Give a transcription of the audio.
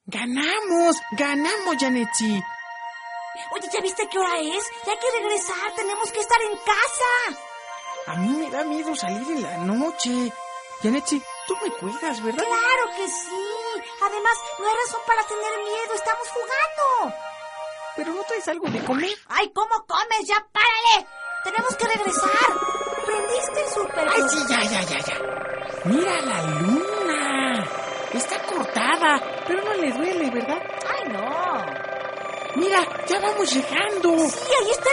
¡Ganamos! ¡Ganamos, Janetsi! Oye, ¿ya viste qué hora es? Ya hay que regresar, tenemos que estar en casa. A mí me da miedo salir en la noche. Janetsi, tú me cuidas, ¿verdad? ¡Claro que sí! Además, no hay razón para tener miedo, estamos jugando. ¿Pero no traes algo de comer? ¡Ay, cómo comes! ¡Ya párale! ¡Tenemos que regresar! ¿Prendiste el súper? ¡Ay, sí, ya! ¡Mira la luna! Está cortada, pero no le duele, ¿verdad? ¡Ay, no! ¡Mira, ya vamos llegando! Sí, ahí está